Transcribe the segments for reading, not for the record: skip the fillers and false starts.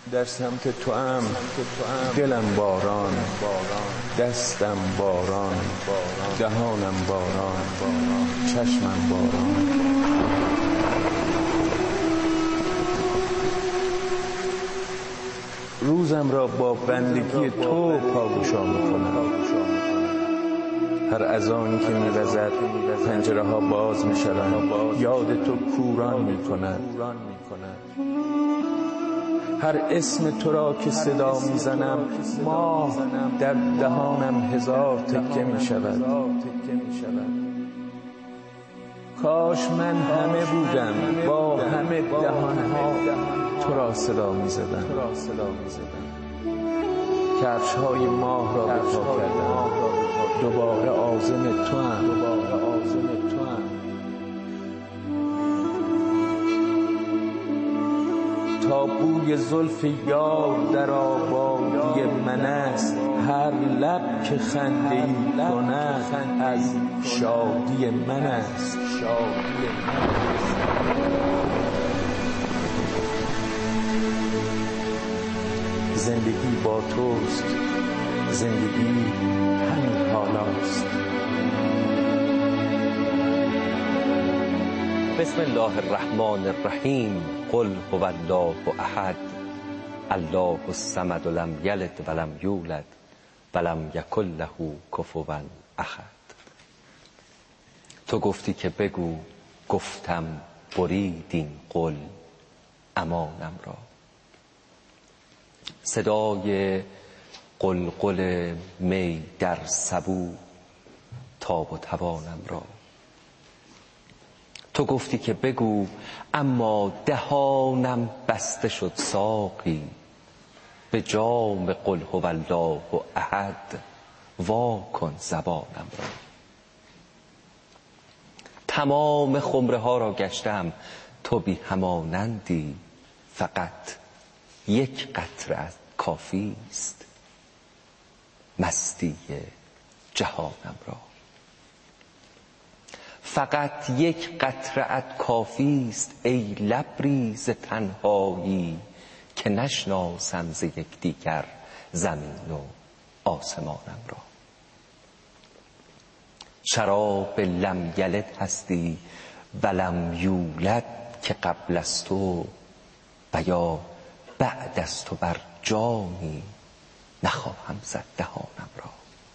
در سمت تو ام دلم باران، دستم باران، دهانم باران، چشمم باران. روزم را با بندگی تو پاگوشا میکنم. هر اذانی که میوزد پنجره ها باز میشوند، یاد تو کوران میکند. هر اسم تو را که صدا میزنم، ماه در دهانم هزار تکه میشود. کاش من همه بودم، با همه دهانها تو را صدا میزدم. کفش‌های ماه را به پا کردم، دوباره عازم تو ام. تا بوی زلف یار در آبادی من است، هر لب که خنده‌ای کند از شادی من است. زندگی با توست، زندگی همین حالاست. بسم الله الرحمن الرحیم. قل هو الله احد الله الصمد لم یلد ولم یولد ولم یکن له کفوا احد. تو گفتی که بگو، گفتم برید این قل امانم را. صدای قلقل می در سبو تاب و توانم را. تو گفتی که بگو، اما دهانم بسته شد ساقی. به جام قل هو الله احد وا کن زبانم را. تمام خمره ها را گشتم، تو بی همانندی. فقط یک قطره کافی است مستی جهانم را. فقط یک قطره کافی است ای لبریز تنهایی، که نشناسم ز یکدیگر زمین و آسمانم را. شراب لم یلد هستی ولم یولد، که قبل از تو و یا بعد از تو بر جامی نخواهم زد دهانم را.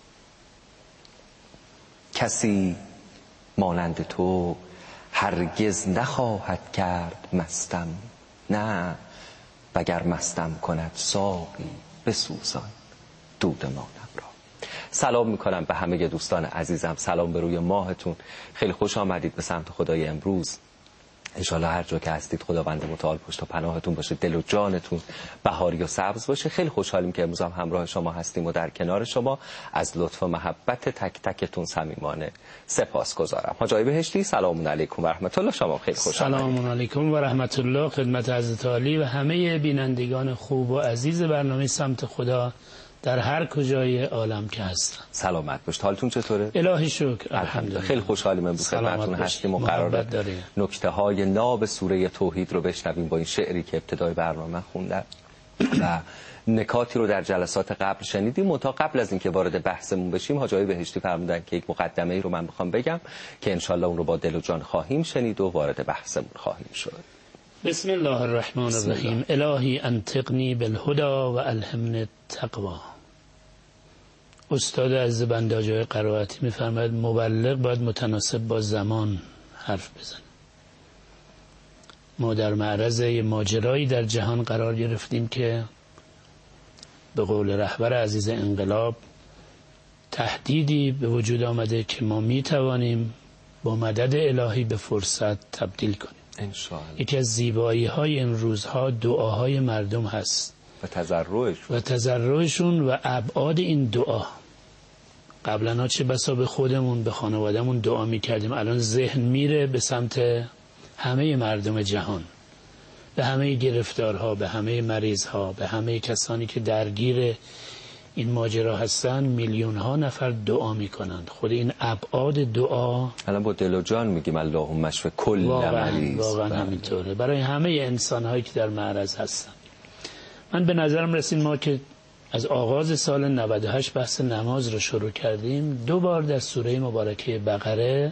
کسی مانند تو هرگز نخواهد کرد مستم، نه وگر مستم کند ساقی بسوزان دود مانم را. سلام میکنم به همه دوستان عزیزم، سلام به روی ماهتون. خیلی خوش آمدید به سمت خدای امروز. انشالله هر جا که هستید خداوند متعال پشت و پناهتون باشه، دل و جانتون بهاری و سبز باشه. خیلی خوشحالیم که امروز هم همراه شما هستیم و در کنار شما. از لطف و محبت تک تکتون صمیمانه سپاسگزارم. حاجی بهشتی، سلام علیکم و رحمت الله. شما خیلی خوش آمدید. سلام علیکم و رحمت الله خدمت حضرت عالی و همه بینندگان خوب و عزیز برنامه سمت خدا در هر کجای عالم که هستن. سلامت باشید. حالتون چطوره؟ الهی شکر، الحمدلله. خیلی خوشحالیم امروز خدمتتون هستیم و قراره نکته‌های ناب سوره توحید رو بشنویم با این شعری که ابتدای برنامه خوندم و نکاتی رو در جلسات قبل شنیدیم. منتها قبل از اینکه وارد بحثمون بشیم، حاجی بهشتی فرمودن که یک مقدمه‌ای رو من می‌خوام بگم که انشالله اون رو با دل و جان خواهیم شنید و وارد بحثمون خواهیم شد. بسم الله الرحمن الرحیم. الهی انطقنی بالهدى و الهمنی التقوی. استاد عزیز بنده جای قرائتی می‌فرماید مبلغ باید متناسب با زمان حرف بزنه. ما در معرض ماجرایی در جهان قرار گرفتیم که به قول رهبر عزیز انقلاب تهدیدی به وجود آمده که ما میتوانیم با مدد الهی به فرصت تبدیل کنیم انشاءالله. یکی از زیبایی‌های این روزها دعاهای مردم هست و تضرعشون و ابعاد این دعا. قبلا چه بسا به خودمون به خانوادهمون دعا میکردیم، الان ذهن میره به سمت همه مردم جهان، به همه گرفتارها، به همه مریضها، به همه کسانی که درگیر این ماجرا هستن. میلیون ها نفر دعا میکنند. خود این ابعاد دعا الان با دل و جان میگیم اللهم اشف کل مریض. واقعا همینطوره برای همه انسان هایی که در معرض هستن. من به نظرم رسید ما که از آغاز سال 98 بحث نماز رو شروع کردیم، 2 بار در سوره مبارکه بقره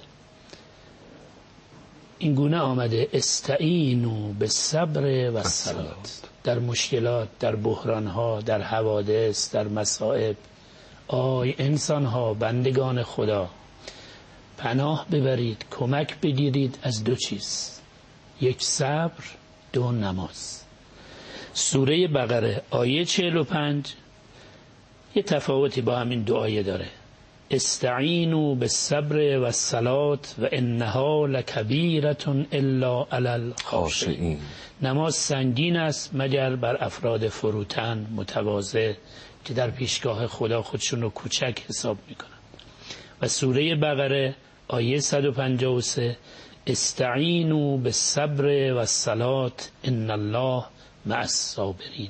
این گونه آمده استعینوا بالصبر والصلاة. در مشکلات، در بحرانها، در حوادث، در مصائب، آی انسانها، بندگان خدا، پناه ببرید، کمک بگیرید از 2 چیز: 1 صبر، 2 نماز. سوره بقره آیه 45 یه تفاوتی با همین 2 آیه داره: استعینوا بالصبر والصلاة و انها لکبیرة الا علی الخاشعین. نماز سنگین است مگر بر افراد فروتن، متواضع، که در پیشگاه خدا خودشون رو کوچک حساب میکنن. و سوره بقره آیه 153 استعینوا بالصبر والصلاة ان الله مع الصابرین.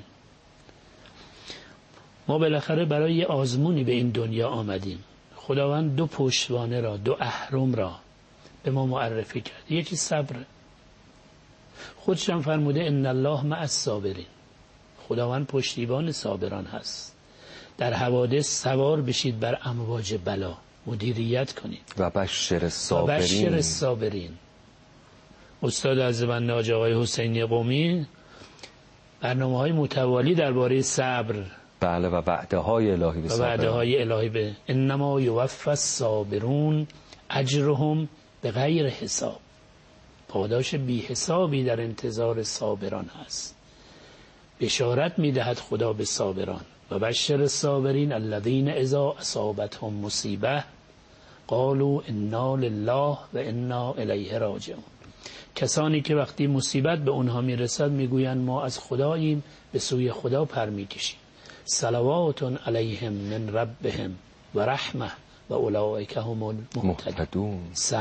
ما بالاخره برای یه آزمونی به این دنیا آمدیم. خداوند 2 پشتوانه را، 2 اهرم را به ما معرفی کرد. یکی صبر، خودش هم فرموده ان الله مع الصابرین. خداوند پشتیبان صابران هست. در حوادث سوار بشید بر امواج بلا، مدیریت کنید. و بشر الصابرین. استاد عزیزمند حاجی آقای حسینی قمی برنامه‌های متوالی درباره صبر، بله، و وعده‌های الهی به صابران، و وعده‌های الهی به انما یوفی الصابرون اجرهم بغیر حساب. پاداش بی حسابی در انتظار صابران هست. بشارت می‌دهد خدا به صابران: و بشر الصابرین الذین اذا اصابتهم مصیبه قالوا انا لله و انا الیه راجعون. کسانی که وقتی مصیبت به اونها میرسد میگویند ما از خداییم، به سوی خدا پر میکشیم. صلوات علیهم من ربهم و رحمه و اولئک هم المهتدون.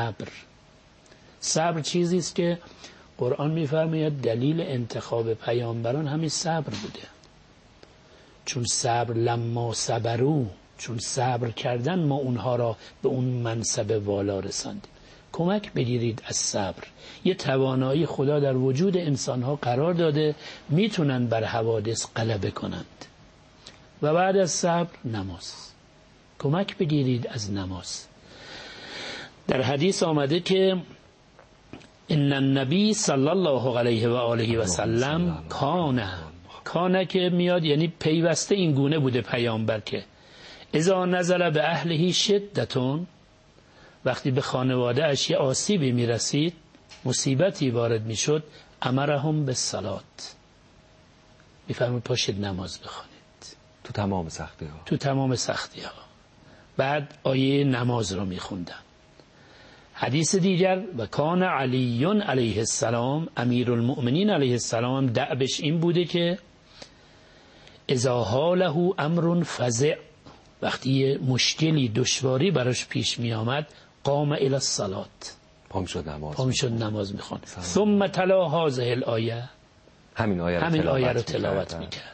صبر چیزی است که قرآن میفرماید دلیل انتخاب پیامبران همین صبر بوده. چون صبر لما صبرو، چون صبر کردن ما اونها را به اون منصب والا رساندیم. کمک بگیرید از صبر. یه توانایی خدا در وجود انسانها قرار داده، میتونن بر حوادث غلبه کنند. و بعد از صبر نماز. کمک بگیرید از نماز. در حدیث آمده که ان النبی صلی الله علیه و آله و سلم کانه که میاد یعنی پیوسته این گونه بوده پیامبر که اذا نزل به اهلهی شدتون، وقتی به خانواده اش یه آسیبی میرسید، مصیبتی وارد میشد، امرهم بالصلاة، میفرمود پاشید نماز بخوانید تو تمام سختی ها. بعد آیه نماز رو میخوندن. حدیث دیگر و کان علی علیه السلام امیرالمؤمنین علیه السلام دأبش این بوده که اذا حاله امر فزع، وقتی یه مشکلی دشواری براش پیش می آمد، قام الی الصلاة، پام شد نماز میخوان. ثم تلا هذه الآیه، همین آیه رو تلاوت میکرد.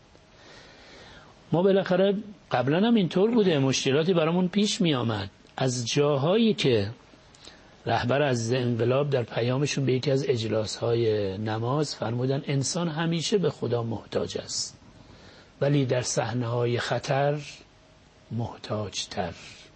ما بالاخره قبلا هم اینطور بوده، مشکلاتی برامون پیش می آمد. از جاهایی که رهبر از انقلاب در پیامشون به یکی از اجلاس‌های نماز فرمودن انسان همیشه به خدا محتاج است، ولی در صحنه‌های خطر محتاج‌تر.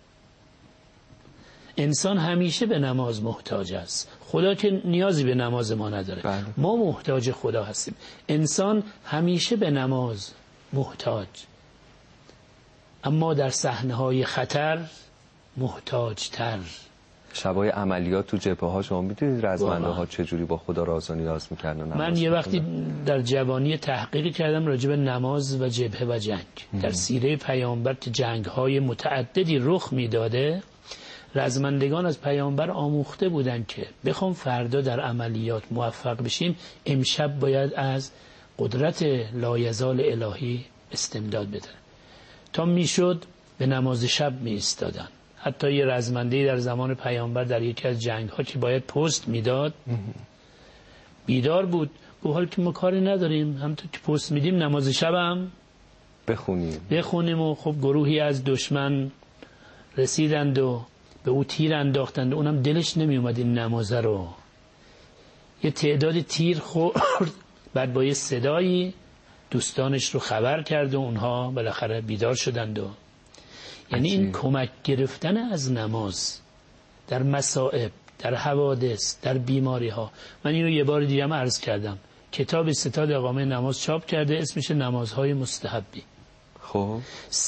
انسان همیشه به نماز محتاج است. خدا که نیازی به نماز ما نداره. ما محتاج خدا هستیم. انسان همیشه به نماز محتاج، اما در صحنه‌های خطر محتاج‌تر. شبای عملیات تو جبهه ها شما میدونید رزمنده ها چجوری با خدا راز و نیاز میکردن؟ من یه وقتی در جوانی تحقیقی کردم راجع به نماز و جبهه و جنگ. در سیره پیامبر که جنگ های متعددی رخ میداده، رزمندگان از پیامبر آموخته بودن که بخوام فردا در عملیات موفق بشیم، امشب باید از قدرت لایزال الهی استمداد بدن. تا میشد به نماز شب می ایستادن. حتی یه رزمنده‌ای در زمان پیامبر در یکی از جنگ‌ها که باید پست میداد، بیدار بود، گفت حال که ما کاری نداریم، همونطور که پست میدیم نماز شب هم بخونیم. و خب گروهی از دشمن رسیدند و به او تیر انداختند، اونم دلش نمی اومد این نمازه رو. یه تعداد تیر خورد، بعد با یه صدایی دوستانش رو خبر کرد و اونها بالاخره بیدار شدند. و یعنی این کمک گرفتن از نماز در مصائب، در حوادث، در بیماری ها. من اینو یه بار دیگه هم عرض کردم، کتاب ستاد اقامه نماز چاپ کرده، اسمش نمازهای مستحبی. خب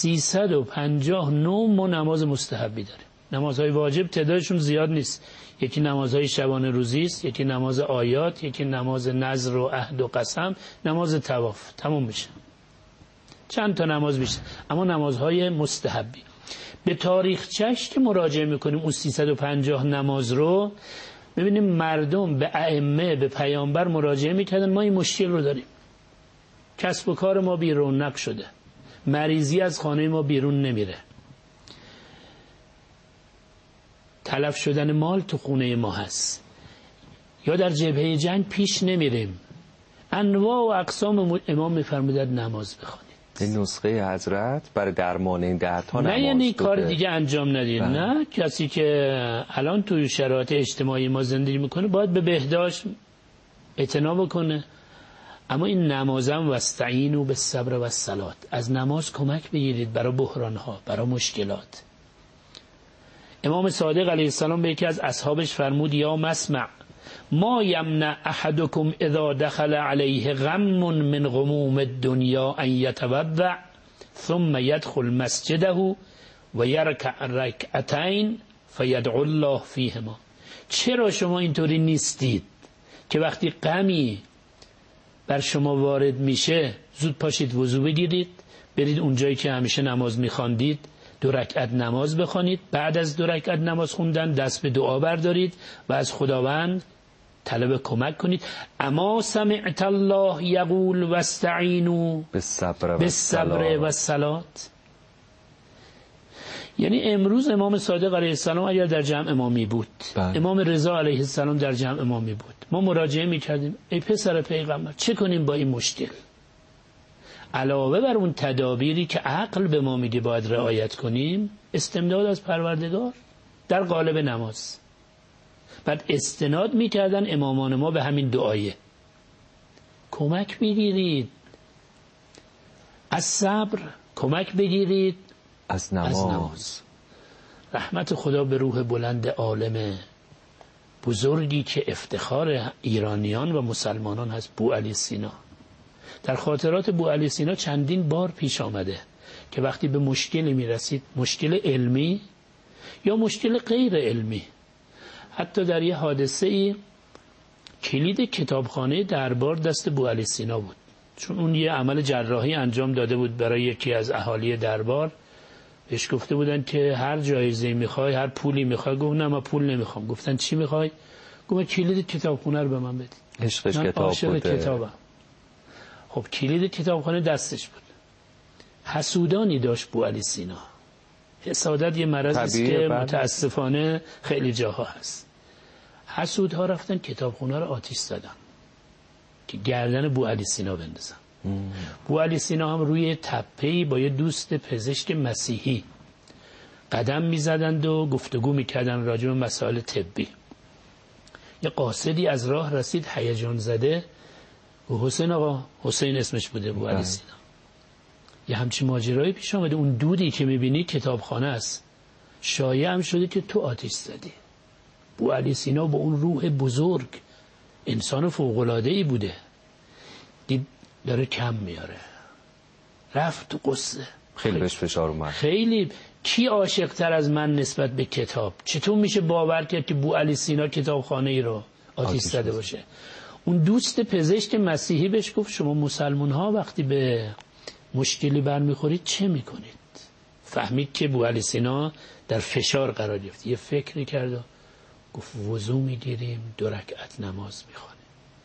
359 ما نماز مستحبی داریم. نمازهای واجب تعدادشون زیاد نیست، یکی نمازهای شبانه روزی است، یکی نماز آیات، یکی نماز نذر و عهد و قسم، نماز طواف، تموم میشه. چند تا نماز بیشتر، اما نمازهای مستحبی. به تاریخچه‌اش که مراجعه میکنیم اون 350 نماز رو ببینیم مردم به ائمه، به پیامبر مراجعه میکردن ما این مشکل رو داریم، کسب و کار ما بی رونق شده، مریضی از خانه ما بیرون نمیره، تلف شدن مال تو خونه ما هست، یا در جبهه جنگ پیش نمیریم. انواع و اقسام امام میفرمودند نماز بخوانید. این نسخه حضرت برای درمان این دردها نماز. نه یعنی کار دیگه انجام ندید. نه، کسی که الان توی شرایط اجتماعی ما زندگی میکنه باید به بهداشت اعتنا بکنه، اما این نمازم واستعینوا بالصبر والصلاة، از نماز کمک بگیرید برای بحرانها، برای مشکلات. امام صادق علیه السلام به یکی از اصحابش فرمود یا مسمع ما یمنع احدکم اذا دخل علیه غم من غموم الدنیا ان یتوضع ثم یدخل مسجده و یرکع رکعتین فیدعو الله فیهما. چرا شما اینطوری نیستید که وقتی غمی بر شما وارد میشه زود پاشید وضو بگیرید، برید اونجایی که همیشه نماز میخواندید 2 رکعت نماز بخوانید، بعد از 2 رکعت نماز خوندن دست به دعا بردارید و از خداوند طلب کمک کنید. اما سمعت الله یقول واستعینوا بالصبر والصلاة. یعنی امروز امام صادق علیه السلام اگر در جمع امامی بود، امام رضا علیه السلام در جمع امامی بود، ما مراجعه میکردیم ای پسر پیغمبر چه کنیم با این مشکل؟ علاوه بر اون تدابیری که عقل به ما میگه باید رعایت کنیم، استمداد از پروردگار در قالب نماز. بعد استناد میکردن امامان ما به همین دعایه. کمک بگیرید از صبر، کمک بگیرید از نماز. رحمت خدا به روح بلند عالم بزرگی که افتخار ایرانیان و مسلمانان هست، بوعلی سینا. در خاطرات بوعلی سینا چندین بار پیش آمده که وقتی به مشکلی میرسید، مشکل علمی یا مشکل غیر علمی، حتی در یه حادثه ای کلید کتابخانه دربار دست بوعلی سینا بود، چون اون یه عمل جراحی انجام داده بود برای یکی از اهالی دربار. بهش گفته بودن که هر جایزه میخوای، هر پولی میخوای. گفت نه من پول نمیخوام. گفتن چی میخوای؟ گفت کلید کتابخانه رو به من بدید. عشقش من کتاب عاشق بوده. کتابم. خب کلید کتابخانه دستش بود. حسودانی داشت بوعلی سینا. حسادت یه مرضی است که متاسفانه خیلی جاها هست. حسودها رفتن کتابخانه رو آتش زدن که گردن بوعلی سینا بندازن. بوعلی سینا هم روی تپه‌ای با یه دوست پزشک مسیحی قدم می‌زدند و گفتگو می‌کردن راجع به مسائل طبی. یه قاصدی از راه رسید هیجان زده و حسین آقا، حسین اسمش بوده بوعلی سینا، یه همچین ماجرایی پیش آمده، اون دودی که می‌بینی کتابخانه است، شایعه هم شده که تو آتش زدی. بوعلی سینا با اون روح بزرگ انسان فوق‌العاده‌ای بوده، دید داره کم میاره، رفت تو قصه. خیلی بهش فشار اومد. خیلی کی عاشق تر از من نسبت به کتاب؟ چطور میشه باور کرد که بوعلی سینا کتابخانه ای رو آتش زده باشه؟ اون دوست پزشک مسیحی بهش گفت شما مسلمان ها وقتی به مشکلی برمیخورید چه میکنید؟ فهمید که بوعلی سینا در فشار قرار گرفت، یه فکری کرد و گفت وضو میگیریم 2 رکعت نماز میخوانیم.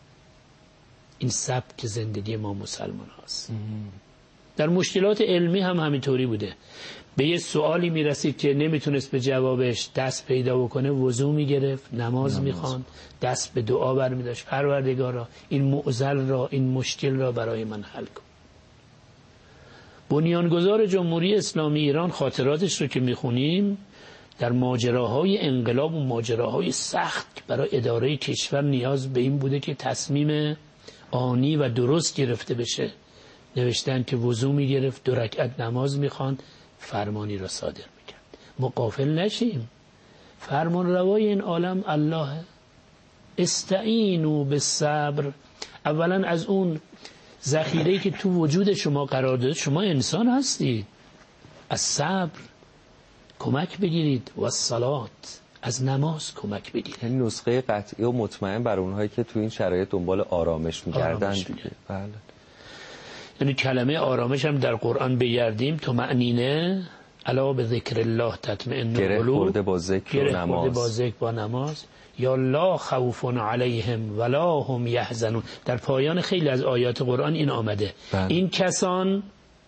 این سبک زندگی ما مسلمان هاست. در مشکلات علمی هم همینطوری بوده. به یه سوالی میرسید که نمیتونست به جوابش دست پیدا بکنه، وضو میگرفت، نماز میخواند، دست به دعا برمیداشت، پروردگارا این معضل را، این مشکل را برای من حل کن. بنیانگذار جمهوری اسلامی ایران خاطراتش رو که میخونیم، در ماجراهای انقلاب و ماجراهای سخت که برای اداره کشور نیاز به این بوده که تصمیم آنی و درست گرفته بشه نوشتن که وضو میگرفت 2 رکعت نماز میخواند فرمانی را صادر میکرد. مغافل نشیم، فرمان روای این عالم الله. استعینوا بالصبر. اولا از اون ذخیره‌ای که تو وجود شما قرار داده، شما انسان هستید، از صبر کمک بگیرید و الصلات، از نماز کمک بگیرید. یعنی نسخه قطعی و مطمئن بر اونهایی که تو این شرایط دنبال آرامش می‌گردن. بله. یعنی کلمه آرامش هم در قرآن بگردیم، طمأنینه، الا به ذکر الله تطمئن القلوب، خورده با ذکر و نماز، با ذکر با نماز. یا لا خوف علیهم ولا هم یحزنون. در پایان خیلی از آیات قرآن این آمده. این کسان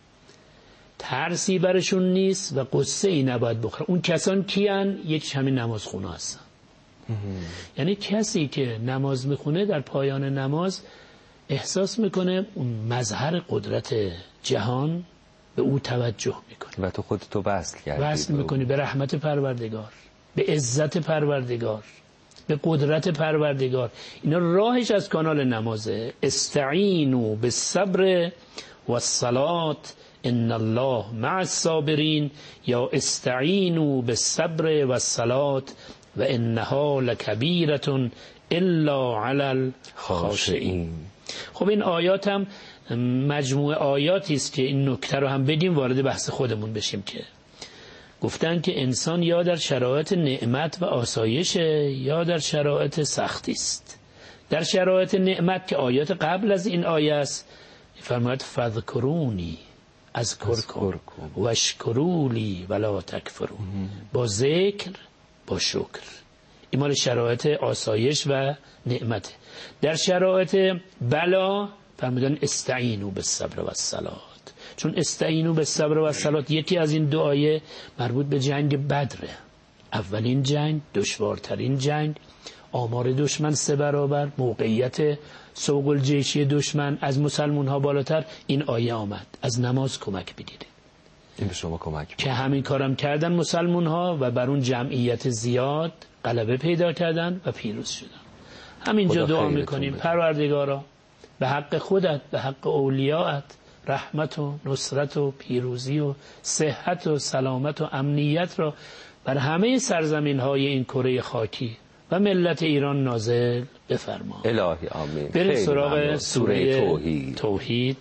ترسی برشون نیست و قصه ای نباید بخورن. اون کسان کیان؟ یکیش همین نماز خونه هستن. یعنی کسی که نماز میخونه در پایان نماز احساس میکنه اون مظهر قدرت جهان به او توجه میکنه و تو خودتو وصل کردی، وصل میکنی به رحمت پروردگار، به عزت پروردگار، به قدرت پروردگار. اینا راهش از کانال نمازه. استعینوا بالصبر والصلاة ان الله مع الصابرین، یا استعینوا بالصبر والصلاة و انها لکبیرة الا علی الخاشعین. خب این آیات هم مجموعه آیاتی است که این نکته رو هم بدیم وارد بحث خودمون بشیم که گفتن که انسان یا در شرایط نعمت و آسایش یا در شرایط سختی است. در شرایط نعمت که آیات قبل از این آیه است فرماید فذکرونی اذکرکم واشکروا لی ولا تکفرون. با ذکر، با شکر. این مال شرایط آسایش و نعمت. در شرایط بلا فرمودن استعینوا بالصبر والصلاة، چون استعینوا بالصبر والصلاة یکی از این 2 آیه مربوط به جنگ بدره. اولین جنگ، دشوارترین جنگ، آمار دشمن 3 برابر، موقعیت سوق الجیشی دشمن از مسلمان ها بالاتر. این آیه آمد از نماز کمک بگیرید. این به شما کمک که همین کارم کردن مسلمان ها و بر اون جمعیت زیاد غلبه پیدا کردن و پیروز شدن. همینجا دعا میکنیم پروردگارا به حق خودت، به حق اولیاءت، رحمت و نصرت و پیروزی و صحت و سلامت و امنیت را بر همه سرزمین های این کره خاکی و ملت ایران نازل بفرما. الهی آمین. بریم سراغ سوره توحید.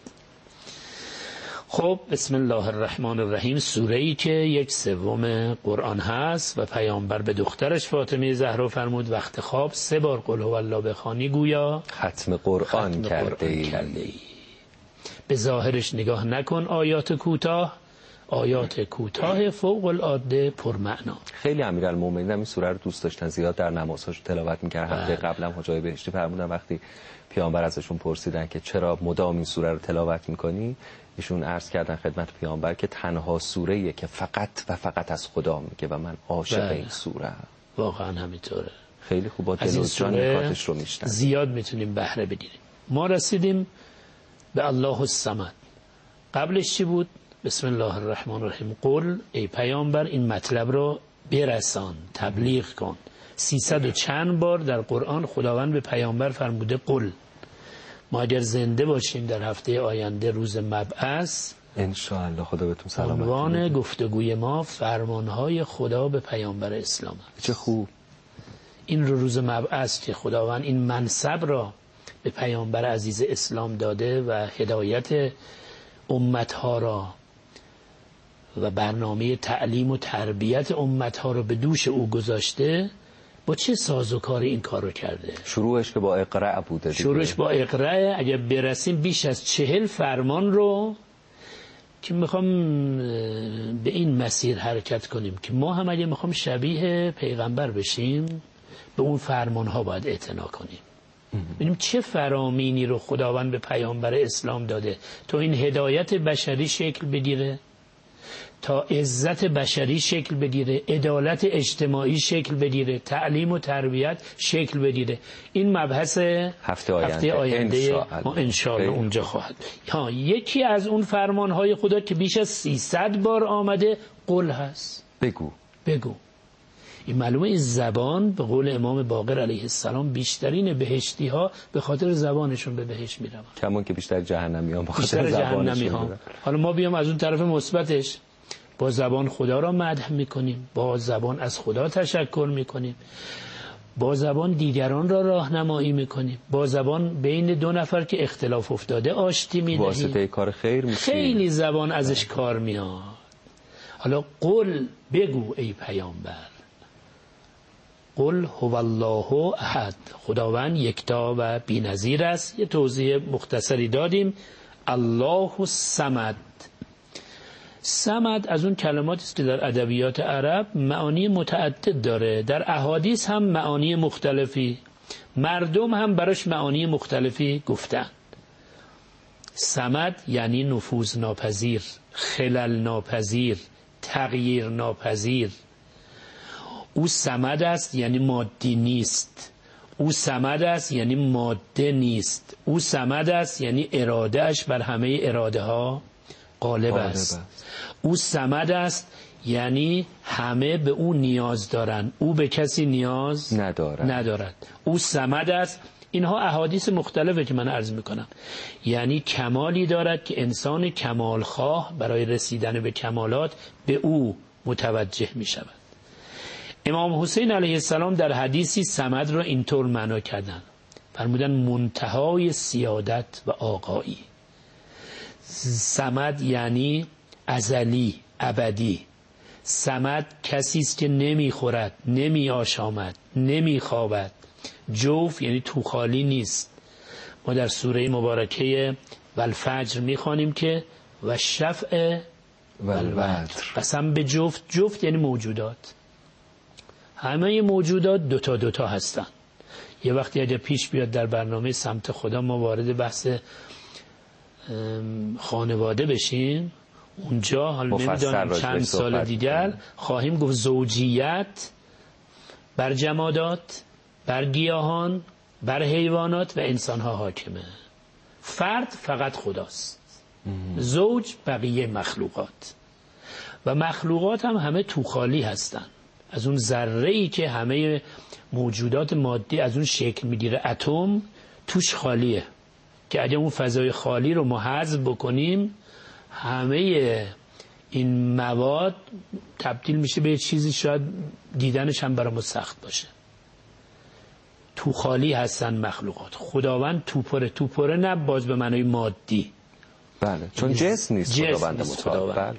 خب بسم الله الرحمن الرحیم. سوره‌ای که 1/3 قرآن هست و پیامبر به دخترش فاطمه زهرا فرمود وقت خواب 3 بار قل هو الله بخوانی گویا ختم قرآن کرده ای. به ظاهرش نگاه نکن، آیات کوتاه فوق العاده پرمعنا. خیلی امیرالمومنین این سوره رو دوست داشتن، زیاد در نمازهاش تلاوت می‌کردن. هفته قبلا حجای بهشتی فرمودن وقتی پیامبر ازشون پرسیدن که چرا مدام این سوره رو تلاوت می‌کنی، ایشون عرض کردن خدمت پیامبر که تنها سوره‌ایه که فقط و فقط از خدا میگه و من عاشق این سوره. واقعا همینطوره. خیلی خوب با دل و جان نکاتش رو میشنن. زیاد میتونیم بهره بگیریم. ما رسیدیم به الله الصمد. قبلش چی بود؟ بسم الله الرحمن الرحیم. قل، ای پیامبر این مطلب رو برسان، تبلیغ کن. 300 و چند بار در قرآن خداوند به پیامبر فرموده قل. ما اگر زنده باشیم در هفته آینده روز مبعث ان شاء الله، خدا بهتون سلامت بده. عنوان گفتگوی ما فرمانهای خدا به پیامبر اسلام است. چه خوب. این روز مبعث که خداوند این منصب را به پیامبر عزیز اسلام داده و هدایت امتها را و برنامه تعلیم و تربیت امتها را به دوش او گذاشته، با چه سازوکار این کار رو کرده؟ شروعش که با اقرأ بوده دیگه. شروعش با اقرأ. اگر برسیم بیش از 40 فرمان رو که میخوام به این مسیر حرکت کنیم که ما هم اگه میخوام شبیه پیغمبر بشیم به اون فرمان ها باید اعتنا کنیم. ببینیم چه فرامینی رو خداوند به پیامبر اسلام داده تا این هدایت بشری شکل بگیره، تا عزت بشری شکل بگیره، عدالت اجتماعی شکل بگیره، تعلیم و تربیت شکل بگیره. این مبحث هفته آینده ما انشاءالله اونجا خواهد. یکی از اون فرمانهای خدا که بیش از 300 بار آمده قل هست. بگو. این معلومه این زبان به قول امام باقر علیه السلام بیشترین بهشتی ها به خاطر زبانشون به بهشت میرن، کمان که بیشتر جهنمی ها به خاطر زبانشون. حالا ما بیام از اون طرف مثبتش، با زبان خدا را مدح میکنیم، با زبان از خدا تشکر میکنیم، با زبان دیگران را راهنمایی میکنیم، با زبان بین دو نفر که اختلاف افتاده آشتی میدهیم، واسطه کار خیر میشیم. خیلی زبان ازش کار میاد. حالا قل بگو ای پیامبر، قل هو الله احد، خداوند یکتا و بی‌نظیر است. یه توضیح مختصری دادیم. الله الصمد، صمد از اون کلماتی است که در ادبیات عرب معانی متعدد داره، در احادیث هم معانی مختلفی، مردم هم براش معانی مختلفی گفتن. صمد یعنی نفوذ ناپذیر، خلل ناپذیر، تغییر ناپذیر. او صمد است یعنی مادی نیست، او صمد است یعنی ماده نیست، او صمد است یعنی ارادهش بر همه اراده ها غالب است. او صمد است یعنی همه به او نیاز دارند، او به کسی نیاز ندارد. او صمد است. اینها احادیث مختلفه که من عرض میکنم. یعنی کمالی دارد که انسان کمالخواه برای رسیدن به کمالات به او متوجه میشود. امام حسین علیه السلام در حدیثی صمد را اینطور معنا کردن، فرمودن منتهای سیادت و آقایی. صمد یعنی ازلی، ابدی. صمد کسی است که نمیخورد، نمی آشامد، نمی خوابد. جوف یعنی تو خالی نیست. ما در سوره مبارکه والفجر میخوانیم که و شفع والوتر، قسم به جفت. جفت یعنی موجودات، همه موجودات دوتا هستن. یه وقتی اگه پیش بیاد در برنامه سمت خدا ما وارد بحث خانواده بشیم، اونجا حالا نمیدونم چند سال دیگر خواهیم گفت زوجیت بر جمادات، بر گیاهان، بر حیوانات و انسانها حاکمه. فرد فقط خداست، زوج بقیه مخلوقات، و مخلوقات هم همه توخالی هستن. از اون ذره‌ای که همه موجودات مادی از اون شکل میگیره، اتم توش خالیه، که اگه اون فضای خالی رو ما حذف بکنیم همه این مواد تبدیل میشه به چیزی شاید دیدنش هم برای ما سخت باشه. تو خالی هستن مخلوقات. خداوند توپره نه باز به معنای مادی، بله، چون جسم نیست خداوند متعال. بله.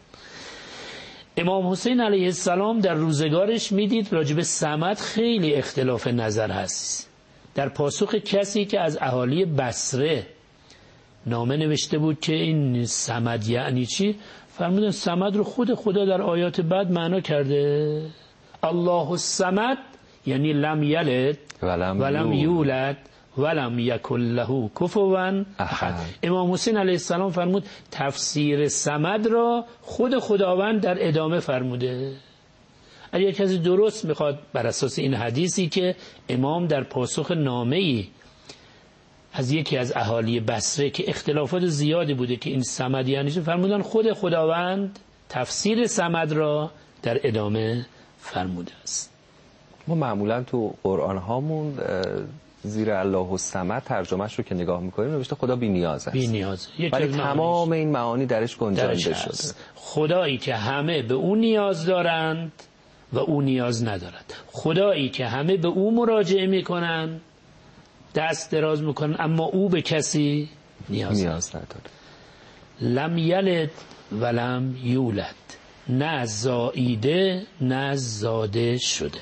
امام حسین علیه السلام در روزگارش میدید راجب صمد خیلی اختلاف نظر هست. در پاسخ کسی که از اهالی بصره نامه نوشته بود که این صمد یعنی چی، فرمودن صمد رو خود خدا در آیات بعد معنا کرده. الله الصمد یعنی لم یلد ولم یولد ولم یکن له کفوا احد. امام حسین علیه السلام فرمود تفسیر صمد را خود خداوند در ادامه فرموده. اگر کسی درست میخواد بر اساس این حدیثی که امام در پاسخ نامه‌ای از یکی از اهالی بصره که اختلافات زیادی بوده که این صمد یعنی چه، فرمودن خود خداوند تفسیر صمد را در ادامه فرموده است. ما معمولا تو قرآن هامون زیر الله الصمد ترجمهش رو که نگاه میکنیم نوشته خدا بی نیاز است. بی نیاز. ولی تمام این معانی درش گنجانده شده. خدایی که همه به او نیاز دارند و او نیاز ندارد. خدایی که همه به او مراجعه میکنند، دست دراز میکنن، اما او به کسی نیاز ندارد. لم یلد ولم یولد، نه زاییده نه زاده شده.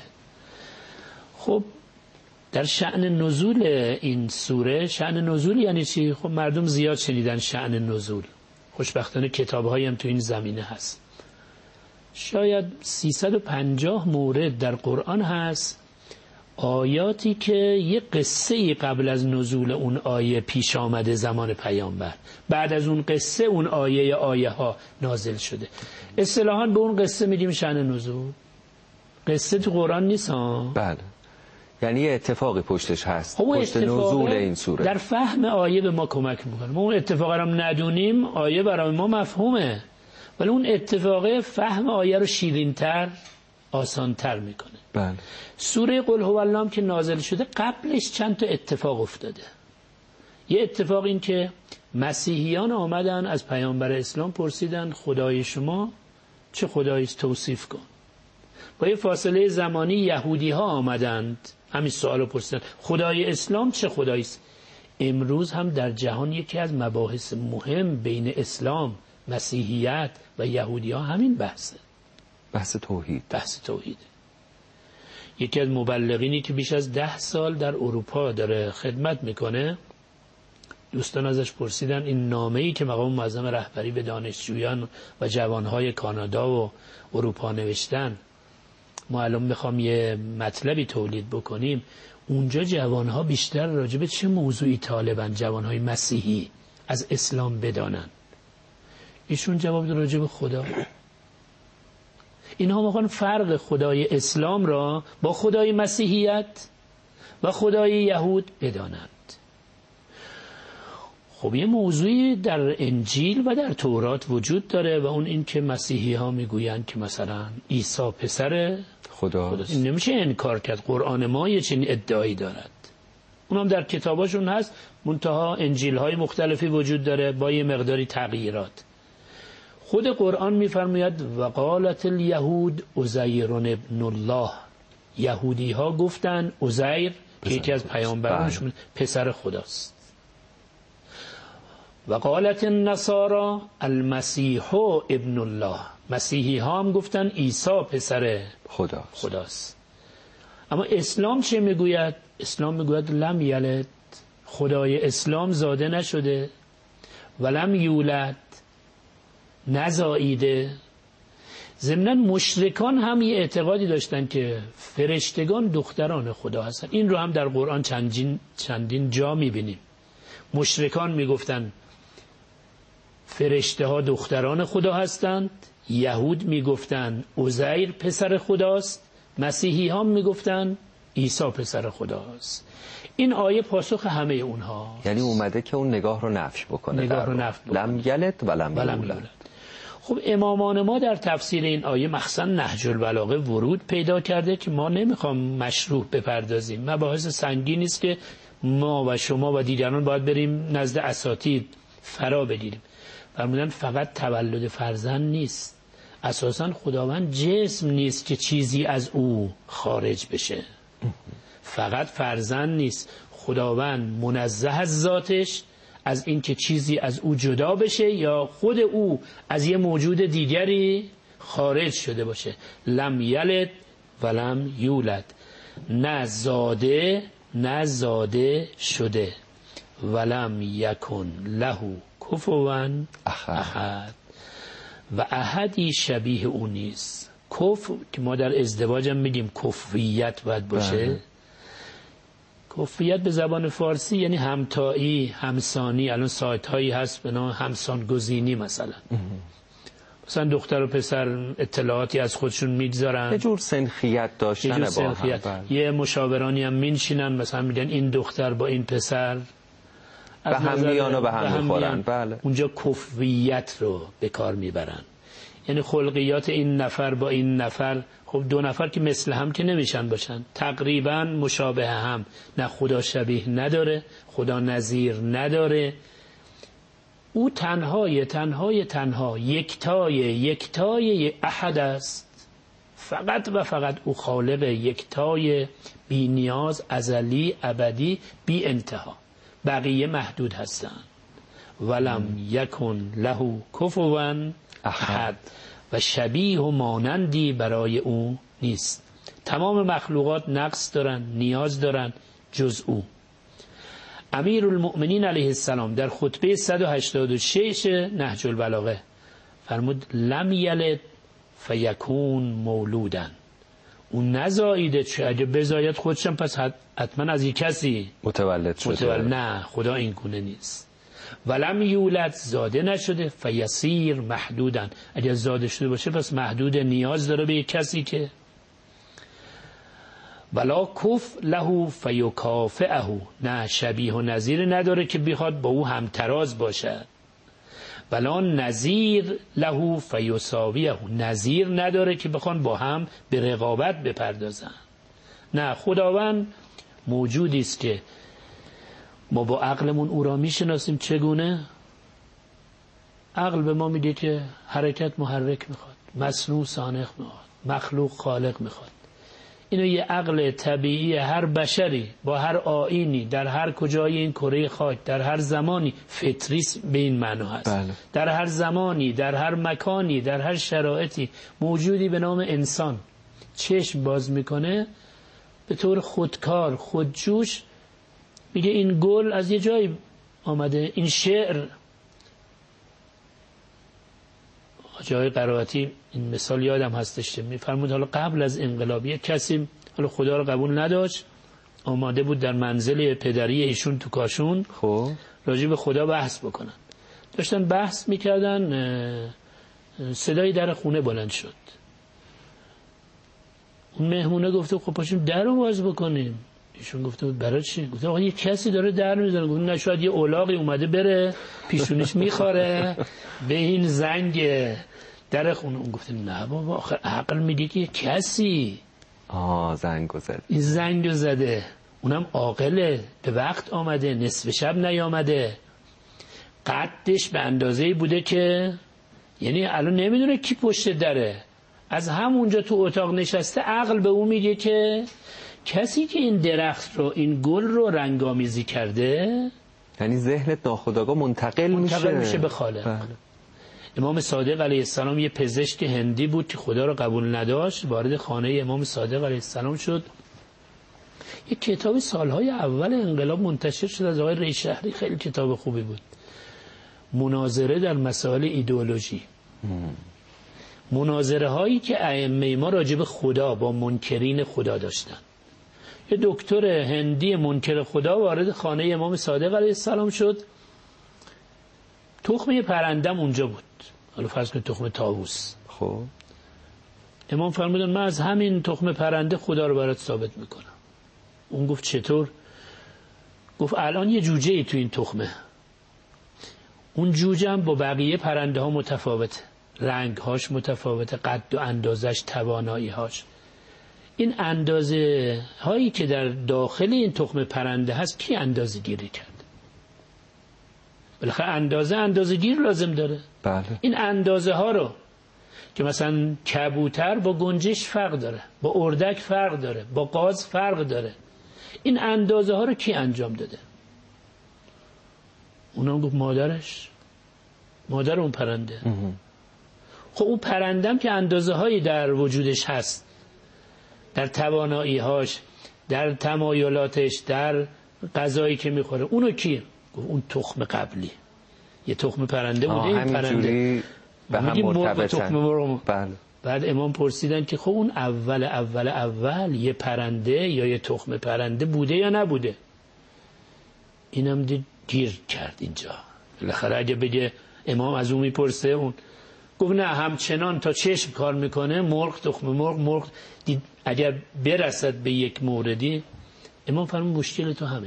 خب در شأن نزول این سوره، شأن نزول یعنی چی؟ خب مردم زیاد شنیدن شأن نزول، خوشبختانه کتاب‌هایی هم تو این زمینه هست. شاید 350 مورد در قرآن هست، آیاتی که یه قصه قبل از نزول اون آیه پیش آمده زمان پیامبر، بعد از اون قصه اون آیه ها نازل شده. اصطلاحاً به اون قصه میگیم شأن نزول. قصه تو قرآن نیست ها. بله، یعنی اتفاقی پشتش هست، پشت نزول این سوره در فهم آیه به ما کمک میکنه. ما اون اتفاق رو ندونیم آیه برای ما مفهومه، ولی اون اتفاقه فهم آیه رو شیرین‌تر، آسانتر میکنه. بله. سوره قل هو الله هم که نازل شده قبلش چند تا اتفاق افتاده. یه اتفاق این که مسیحیان آمدن از پیامبر اسلام پرسیدن خدای شما چه خدایی است توصیف کن. با یه فاصله زمانی یهودی ها آمدند همین سوالو پرسیدن خدای اسلام چه خدایی است. امروز هم در جهان یکی از مباحث مهم بین اسلام، مسیحیت و یهودی ها همین بحثه. بحث توحید. یکی از مبلغینی که بیش از 10 سال در اروپا داره خدمت میکنه، دوستان ازش پرسیدن این نامه‌ای که مقام معظم رهبری به دانشجویان و جوانهای کانادا و اروپا نوشتن، ما الان میخوام یه مطلبی تولید بکنیم، اونجا جوانها بیشتر راجع به چه موضوعی طالبن جوانهای مسیحی از اسلام بدانن؟ ایشون جواب داد راجع به خدا. اینها میخوان فرق خدای اسلام را با خدای مسیحیت و خدای یهود بدانند. خب یه موضوعی در انجیل و در تورات وجود داره و اون این که مسیحی ها میگویند که مثلا عیسی پسر خداست. این نمیشه انکار کرد. قرآن ما یه چنین ادعایی دارد، اونم در کتاباشون هست، منتها انجیل های مختلفی وجود داره با یه مقداری تغییرات. خود قرآن میفرماید وقالت الیهود عزیر ابن الله، یهودی ها گفتن عزیر که یکی از پیامبرانشون پسر خداست. وقالت النصارى المسیح ابن الله، مسیحی ها هم گفتن عیسی پسر خداست. اما اسلام چه میگوید؟ اسلام میگوید لم یلد، خدای اسلام زاده نشده، ولم یولد، نزاییده. ضمناً مشرکان هم یه اعتقادی داشتن که فرشتگان دختران خدا هستن. این رو هم در قرآن چندین جا میبینیم. مشرکان میگفتن فرشته ها دختران خدا هستند، یهود میگفتن عزیر پسر خداست، مسیحی ها میگفتن عیسی پسر خداست. این آیه پاسخ همه اونها، یعنی اومده که اون نگاه رو نفی بکنه. لم یلد ولم یولد. خب امامان ما در تفسیر این آیه مخصوصا نهج البلاغه ورود پیدا کرده که ما نمیخوام مشروح بپردازیم، مباحث سنگینی است که ما و شما و دیگران باید بریم نزد اساتید فرا بگیریم. فرمودن فقط تولد فرزند نیست، اساسا خداوند جسم نیست که چیزی از او خارج بشه. فقط فرزند نیست، خداوند منزه از ذاتش از این که چیزی از او جدا بشه یا خود او از یه موجود دیگری خارج شده باشه. لم یلد ولم یولد، نه زاده نه زاده شده. ولم یکن له کفوا احد، و احدی شبیه او نیست. کف که ما در ازدواج هم میگیم کفویت باید باشه. کفویت به زبان فارسی یعنی همتایی، همسانی. الان سایت هایی هست به نام همسان گزینی، مثلا دختر و پسر اطلاعاتی از خودشون میگذارن، یه جور سنخیت داشتن با هم. یه مشاورانی هم مینشینن مثلا میگن این دختر با این پسر به هم میان و به هم میخورن. بله. اونجا کفویت رو به کار میبرن، یعنی خلقیات این نفر با این نفر. خب دو نفر که مثل هم که نمیشن باشن، تقریبا مشابه هم. نه خدا شبیه نداره، خدا نظیر نداره. او تنها یکتای احد است. فقط و فقط او خالق یکتای، بی نیاز، ازلی، ابدی، بی انتها. بقیه محدود هستند. ولم یکن له کفوا احد، و شبیه و مانندی برای او نیست. تمام مخلوقات نقص دارن، نیاز دارن جز او. امیرالمؤمنین علیه السلام در خطبه 186 نهج البلاغه فرمود لم یلد فیکون مولودن. اون نزاییده، چه اگه بزاید خودشم پس حتما از یک کسی متولد شده. نه، خدا این گونه نیست. ولم یولد، زاده نشده، فیسیر محدودن. اگر زاده شده باشه پس محدود، نیاز داره به یک کسی که ولا کف له فیکافئه، نه شبیه و نظیر نداره که بخواد با او همتراز باشد. ولا نظیر له فیساویه، نظیر نداره که بخوان با هم به رقابت بپردازن. نه، خداوند موجودی است که ما با عقلمون او را میشناسیم. چگونه؟ عقل به ما میگه که حرکت محرک میخواد، مصنوع صانع میخواد، مخلوق خالق میخواد. اینو یه عقل طبیعی هر بشری با هر آیینی در هر کجای این کره خاک در هر زمانی فطری به این معنا هست. بله. در هر زمانی، در هر مکانی، در هر شرایطی موجودی به نام انسان چشم باز میکنه به طور خودکار خودجوش میگه این گل از یه جای آمده، این شعر. جای قرائتی این مثال یادم هستش میفرمود حالا قبل از انقلاب یک کسی حالا خدا رو قبول نداشت، آماده بود در منزل پدری ایشون تو کاشون خب راجع به خدا بحث بکنن. داشتن بحث میکردن، صدای در خونه بلند شد. اون مهمونه گفته خب پاشیم در رو باز بکنیم. ایشون گفته بود برای چی؟ گفته آقا یه کسی داره در میزنه. گفت نه، شاید یه الاغی اومده بره پیشونیش میخوره به این زنگ در خونه. اون گفته نه بابا، آخر عقل میگه که یه کسی زنگو زده، این زنگو زده، اونم عاقله، به وقت آمده، نصف شب نیامده، قدش به اندازه‌ای بوده که یعنی الان نمیدونه کی پشت دره، از همونجا تو اتاق نشسته. عقل به اون میگه که کسی که این درخت رو، این گل رو رنگامیزی کرده، یعنی ذهنت ناخودآگاه منتقل میشه به خالق. بله. امام صادق علیه السلام یه پزشک هندی بود که خدا رو قبول نداشت، وارد خانه امام صادق علیه السلام شد. یک کتابی سالهای اول انقلاب منتشر شد از آقای ریشهری، خیلی کتاب خوبی بود، مناظره در مسائل ایدئولوژی. مناظره هایی که ائمه ما راجع به خدا با منکرین خدا داشتن. یه دکتر هندی منکر خدا وارد خانه امام صادق علیه السلام شد. تخمه پرندم اونجا بود، حالا فرض کن تخم طاووس. خب امام فرمودن من از همین تخم پرنده خدا رو برات ثابت میکنم. اون گفت چطور؟ گفت الان یه جوجه ای تو این تخمه، اون جوجه هم با بقیه پرنده ها متفاوته، رنگ هاش متفاوته، قد و اندازش، توانایی هاش. این اندازه هایی که در داخل این تخم پرنده هست کی اندازه گیری کرد؟ بالاخره اندازه گیر لازم داره. بله. این اندازه ها رو که مثلا کبوتر با گنجش فرق داره، با اردک فرق داره، با قاز فرق داره، این اندازه ها رو کی انجام داده؟ اونم گفت مادرش، مادر اون پرنده. خب اون پرندم که اندازه هایی در وجودش هست، در توانایی هاش، در تمایلاتش، در غذایی که میخوره، اونو کی؟ گفت اون تخم قبلی، یه تخم پرنده بوده، این پرنده به هم مرتبطن. بله. بعد امام پرسیدن که خب اون اول یه پرنده یا یه تخم پرنده بوده یا نبوده؟ اینم دید گیر کرد اینجا. بالاخره اگه بگه امام از اون میپرسه، اون گفت نه، همچنان تا چشم کار میکنه، مرغ تخم مرغ دید اگر برسد به یک موردی. امام فرمود مشکل تو همینه.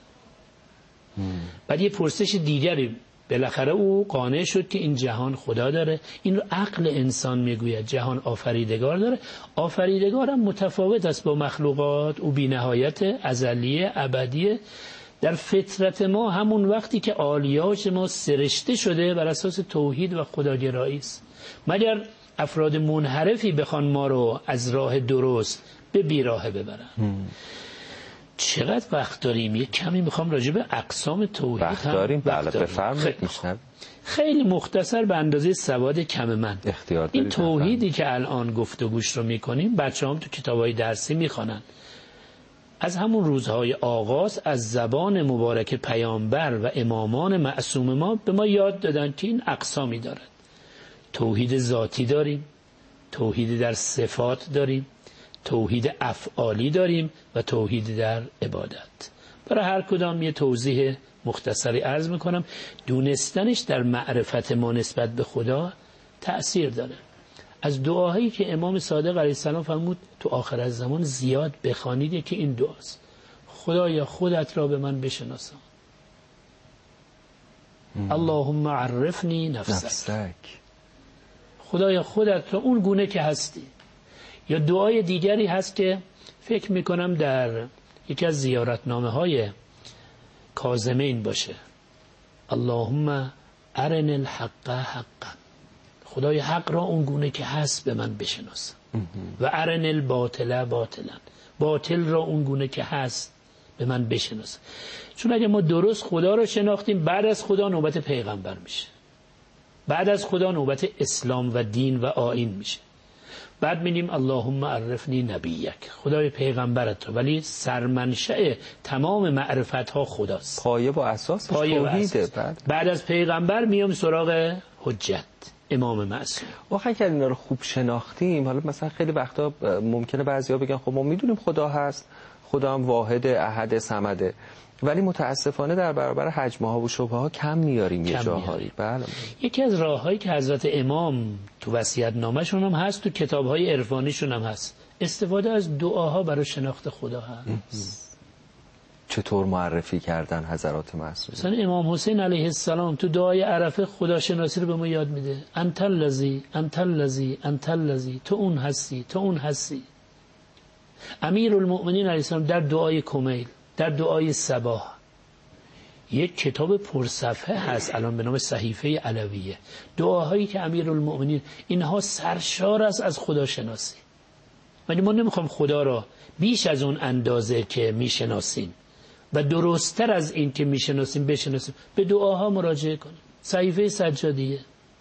بعد یه پرسش دیگری، بالاخره او قانع شد که این جهان خدا داره. این رو عقل انسان میگوید جهان آفریدگار داره. آفریدگار هم متفاوت است با مخلوقات، او بی نهایت، ازلیه، ابدیه. در فطرت ما همون وقتی که آلیاژ ما سرشته شده بر اساس توحید و خداگرایی است. مگر افراد منحرفی بخوان ما رو از راه درست به بیراه ببرن. چقدر وقت داریم؟ یک کمی میخوام راجع به اقسام توحید وقت داریم. بله بفرمایید. خیلی مختصر به اندازه سواد کم من. این توحیدی که الان گفتگوش رو میکنیم بچه‌هام تو کتابای درسی میخوانن. از همون روزهای آغاز از زبان مبارک پیامبر و امامان معصوم ما به ما یاد دادن که این اقسامی دارد. توحید ذاتی داریم، توحید در صفات داریم، توحید افعالی داریم و توحید در عبادت. برای هر کدام یه توضیح مختصری عرض میکنم. دونستنش در معرفت ما نسبت به خدا تأثیر داره. از دعاهایی که امام صادق علیه السلام فرمود تو آخر از زمان زیاد بخوانید که این دعاست: خدایا خودت را به من بشناسان. اللهم عرفنی نفسک. خدایا خودت رو اون گونه که هستی. یا دعای دیگری هست که فکر میکنم در یکی از زیارتنامه های کاظمین باشه، اللهم ارن الحق حقا، خدای حق را اون گونه که هست به من بشناس، و ارن الباطل باطلا، باطل را اون گونه که هست به من بشناس. چون اگه ما درست خدا رو شناختیم، بعد از خدا نوبت پیغمبر میشه، بعد از خدا نوبت اسلام و دین و آیین میشه، بعد میگیم اللهم عرفنی نبیک، خدای پیغمبرت رو. ولی سرمنشأ تمام معرفت ها خداست، پایه و اساس توحیده. بعد از پیغمبر میام سراغ حجت امام معصوم. واقعا اگر اینا رو خوب شناختیم، حالا مثلا خیلی وقتا ممکنه بعضیا بگن خب ما میدونیم خدا هست، خدا هم واحد احد صمده، ولی متاسفانه در برابر حجمه ها و شبهه ها کم میاریم یه جاهایی. بله. یکی از راههایی که حضرت امام تو وصیت نامه‌شون هم هست، تو کتاب‌های عرفانیشون هم هست، استفاده از دعاها برای شناخت خدا هست. چطور معرفی کردن حضرات معصوم؟ مثلا امام حسین علیه السلام تو دعای عرفه خداشناسی رو به ما یاد میده، انت الذی انت الذی انت الذی، تو اون هستی، تو اون هستی. امیرالمؤمنین علیه السلام در دعای کمیل، در دعای صباح، یک کتاب پرصفحه هست الان به نام صحیفه علویه، دعاهایی که امیرالمؤمنین، اینها سرشار است از خداشناسی. ولی ما نمیخوام خدا را بیش از اون اندازه که میشناسیم و درستتر از این که میشناسیم بشناسیم، به دعاها مراجعه کنیم. صحیفه سجادیه،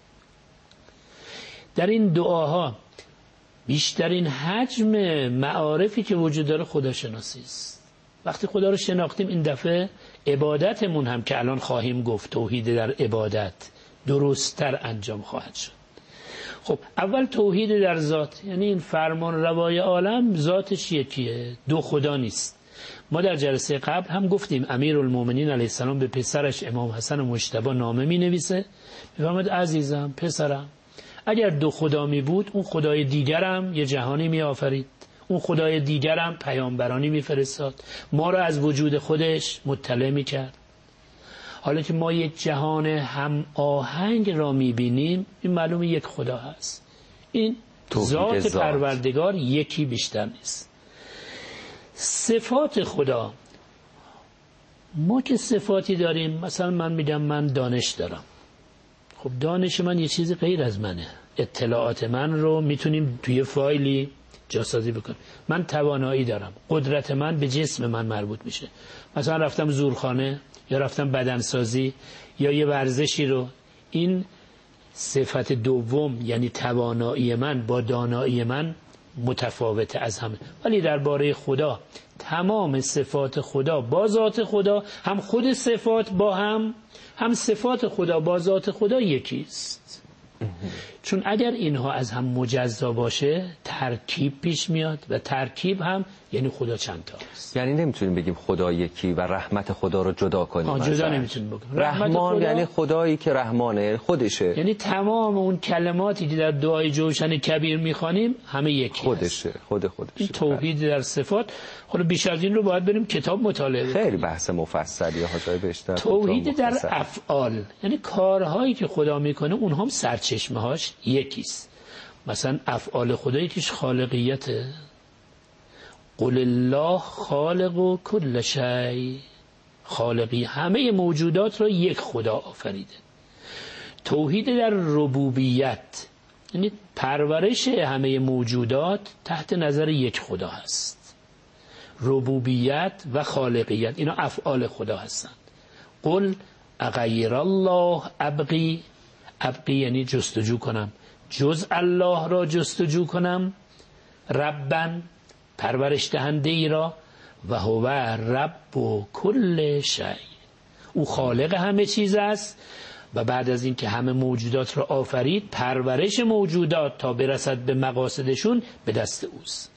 در این دعاها بیشترین حجم معارفی که وجود داره خداشناسی است. وقتی خدا رو شناختیم، این دفعه عبادتمون هم که الان خواهیم گفت، توحید در عبادت درستتر انجام خواهد شد. خب اول توحید در ذات، یعنی این فرمان روای عالم ذاتش یکیه، دو خدا نیست. ما در جلسه قبل هم گفتیم امیرالمومنین علیه السلام به پسرش امام حسن مجتبی نامه می نویسه، میفرماید عزیزم پسرم، اگر دو خدا می بود، اون خدای دیگرم یه جهانی می آفرید، اون خدای دیگرم پیامبرانی می فرستاد، ما را از وجود خودش مطلع می کرد. حالا که ما یک جهان هم آهنگ را می بینیم، این معلومه یک خدا هست. این ذات پروردگار یکی بیشتر نیست. صفات خدا، ما که صفاتی داریم، مثلا من میگم من دانش دارم، خب دانش من یه چیزی غیر از منه، اطلاعات من رو میتونیم توی فایلی جاسازی بکنیم. من توانایی دارم، قدرت من به جسم من مربوط میشه، مثلا رفتم زورخانه یا رفتم بدنسازی یا یه ورزشی رو، این صفت دوم، یعنی توانایی من با دانایی من متفاوته از همه. ولی درباره خدا، تمام صفات خدا با ذات خدا، هم خود صفات با هم صفات خدا با ذات خدا یکیست. چون اگر اینها از هم مجزا باشه، ترکیب پیش میاد و ترکیب هم یعنی خدا چند تا است. یعنی نمیتونیم بگیم خدا یکی و رحمت خدا رو جدا کنیم. جدا نمیتونیم بگیم. رحمان خدا یعنی خدایی که رحمانه، خودشه. یعنی تمام اون کلماتی که در دعای جوشن کبیر میخوانیم همه یکی خودشه، هست. خودشه. این توحید در صفات. حالا بیش از این رو باید بریم کتاب مطالعه کنیم. خیلی بحث مفصلی ها بیشتر. توحید در افعال، یعنی کارهایی که خدا میکنه اونها هم سرچشمه هاش یکیست. مثلا افعال خدا یکیش خالقیته، قل الله خالق کل شیء، خالقی همه موجودات را یک خدا آفریده. توحید در ربوبیت، یعنی پرورش همه موجودات تحت نظر یک خدا هست. ربوبیت و خالقیت اینا افعال خدا هستند. قل اغیر الله ابغی، ابغی یعنی جستجو کنم، جز الله را جستجو کنم، ربن پرورش دهنده ای را، و هو رب و کل شیء، او خالق همه چیز است و بعد از این که همه موجودات را آفرید، پرورش موجودات تا برسد به مقاصدشون به دست اوست.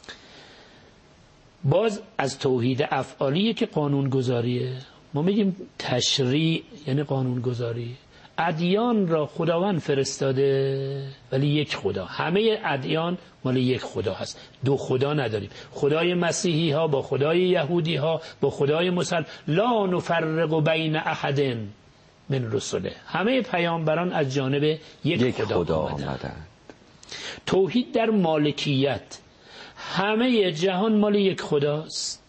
باز از توحید افعالیه که قانون گذاریه. ما میگیم تشریع یعنی قانون گذاری. ادیان را خداوند فرستاده ولی یک خدا، همه ادیان مال یک خدا هست، دو خدا نداریم. خدای مسیحی ها با خدای یهودی ها با خدای مسلمان، لا نفرق بین احد من رسله. همه پیامبران از جانب یک خدا آمدند. توحید در مالکیت، همه جهان مال یک خداست.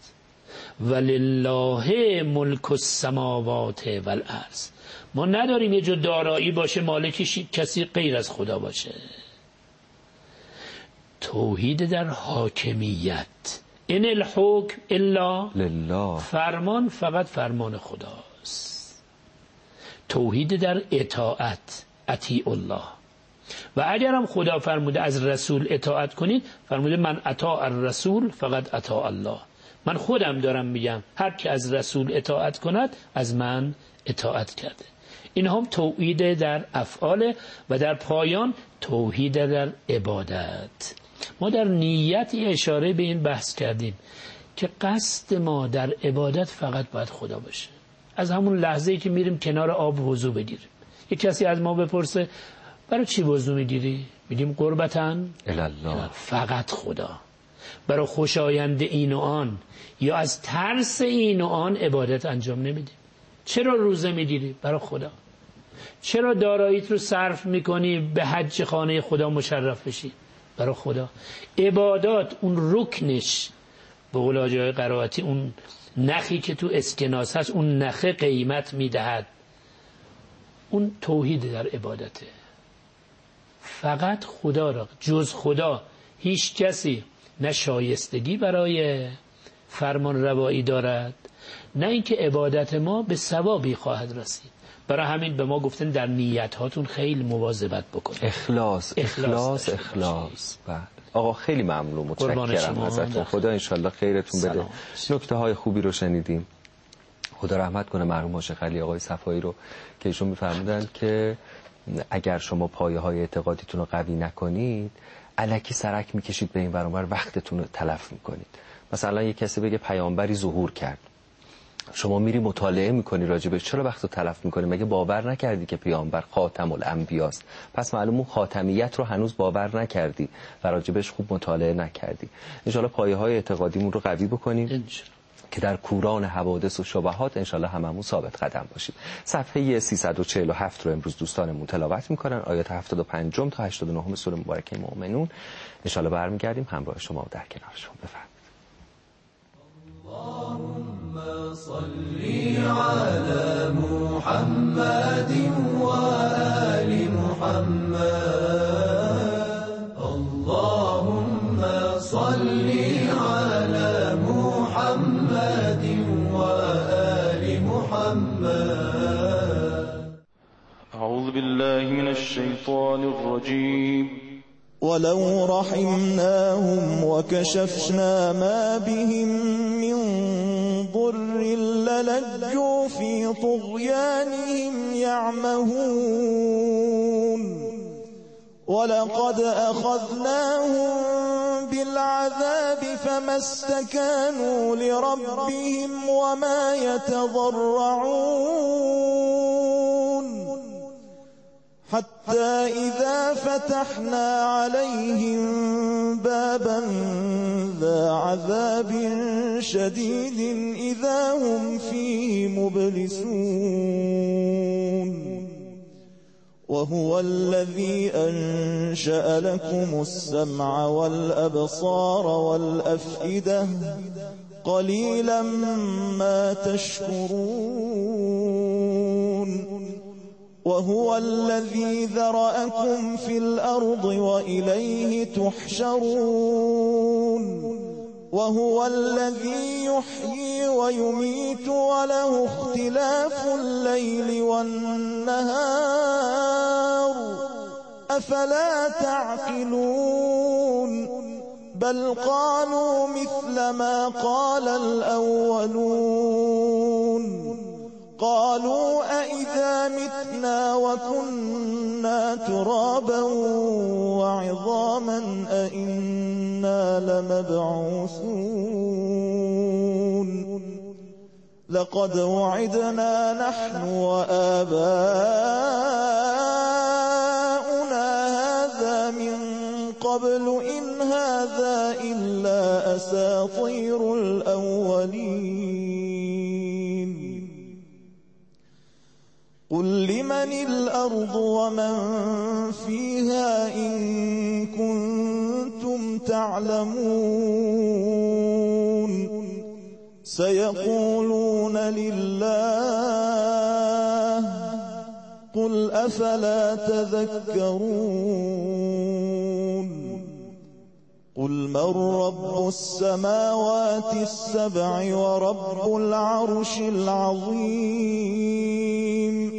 ولله ملک السماوات والارض. ما نداریم یه جو دارایی باشه مالکش کسی غیر از خدا باشه. توحید در حاکمیت، ان الحکم الا لله، فرمان فقط فرمان خداست. توحید در اطاعت، اطیع الله. و اگرم خدا فرموده از رسول اطاعت کنید، فرموده من اطاع الرسول فقط اطاع الله. من خودم دارم میگم هر که از رسول اطاعت کند از من اطاعت کرده. این هم توحید در افعال. و در پایان توحید در عبادت. ما در نیت اشاره به این بحث کردیم که قصد ما در عبادت فقط باید خدا باشه. از همون لحظه‌ای که میریم کنار آب وضو بگیریم، یک کسی از ما بپرسه برای چی وضو میگیری؟ میگیم قربتن الله، فقط خدا. برای خوشایند این و آن یا از ترس این و آن عبادت انجام نمیدیم. چرا روزه میگیری؟ برای خدا. چرا داراییت رو صرف میکنی به حج خانه خدا مشرف بشی؟ برای خدا. عبادات اون رکنش، به قول آقای قرائتی اون نخی که تو اسکناس هست، اون نخه قیمت میدهد. اون توحید در عبادته. فقط خدا را، جز خدا هیچ کسی نه شایستگی برای فرمان روایی دارد، نه اینکه عبادت ما به ثوابی خواهد رسید. برای همین به ما گفتن در نیت هاتون خیلی مواظبت بکنید. اخلاص. بعد آقا خیلی ممنون، متشکرم ازتون. خدا انشالله خیرتون بده. نکته های خوبی رو شنیدیم. خدا رحمت کنه مرحوم حاج علی آقای صفایی رو که ایشون می‌فرمودن که اگر شما پایه های اعتقادیتون رو قوی نکنید، الکی سرک میکشید به این ور اون ور، وقتتون رو تلف میکنید. مثلا یک کسی بگه پیامبری ظهور کرد، شما میری مطالعه میکنی راجبش، چرا وقت رو تلف میکنی؟ مگه باور نکردی که پیامبر خاتم الانبیاست؟ پس معلومه خاتمیت رو هنوز باور نکردی و راجبش خوب مطالعه نکردی. انشالله پایه های اعتقادیمون رو قوی بکنیم که در کوران حوادث و شبهات انشالله هممون ثابت قدم باشیم. صفحه 347 رو امروز دوستانمون تلاوت میکنن، آیات 75 تا 89 سوره مبارکه مومنون. انشالله برمیگردیم همراه شما در کنارشون. بفرمایید. اللهم صل على محمد وآل محمد. اللهم صل على محمد وآل محمد. أعوذ بالله من الشيطان الرجيم. ولو رحمناهم وكشفنا ما بهم من ضر للجوا في طغيانهم يعمهون. ولقد أخذناهم بالعذاب فما استكانوا لربهم وما يتضرعون. حتى إذا فتحنا عليهم بابا ذا عذاب شديد إذا هم فيه مبلسون. وهو الذي أنشأ لكم السمع والأبصار والأفئدة قليلا ما تشكرون. وهو الذي ذرأكم في الأرض وإليه تحشرون. وهو الذي يحيي ويميت وله اختلاف الليل والنهار أفلا تعقلون. بل قالوا مثل ما قال الأولون. قالوا أئذا متنا وكنا ترابا وعظاما أئنا لمبعوثون. لقد وعدنا نحن وآباؤنا هذا من قبل إن هذا إلا أساطير الأولين. قل لمن الأرض ومن فيها إن كنتم تعلمون سيقولون لله قل أفلا تذكرون قل من رب السماوات السبع ورب العرش العظيم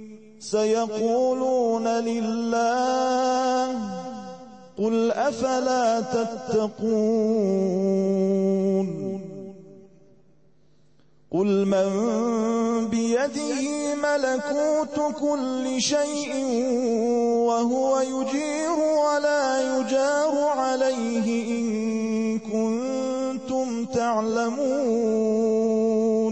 سيقولون لله قل أفلا تتقون قل من بيده ملكوت كل شيء وهو يجير ولا يجار عليه إن كنتم تعلمون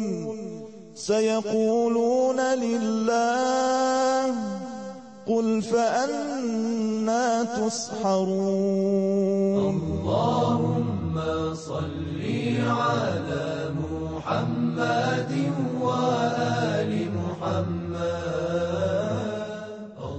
سيقولون لله قل فأنا تسحرون اللهم صل على محمد وآل محمد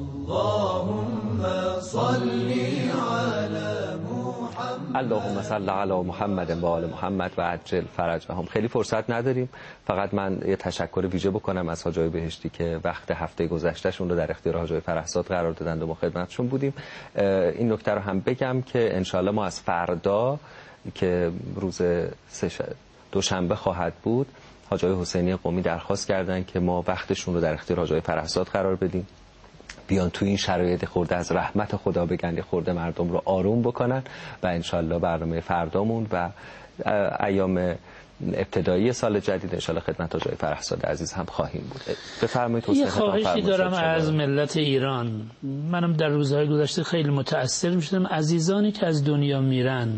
اللهم صل على محمد اللهم صل علی محمد و آل محمد و عجل فرجهم. خیلی فرصت نداریم، فقط من یه تشکر ویژه بکنم از حاجی بهشتی که وقت هفته گذشتهشون رو در اختیار حاجی فرهزاد قرار دادند و ما خدمتشون بودیم. این نکته رو هم بگم که انشالله ما از فردا که روز دوشنبه خواهد بود، حاجی حسینی قمی درخواست کردن که ما وقتشون رو در اختیار حاجی فرهزاد قرار بدیم، بیان تو این شرایط خورده از رحمت خدا بگن، خورده مردم رو آروم بکنن و انشالله برنامه فردامون و ایام ابتدایی سال جدید انشالله خدمت حاجی فرهزاد عزیز هم خواهیم بود. بفرمایید. یه خواهشی دارم از ملت ایران. منم در روزهای گذشته خیلی متأثر می‌شدم. عزیزانی که از دنیا میرن،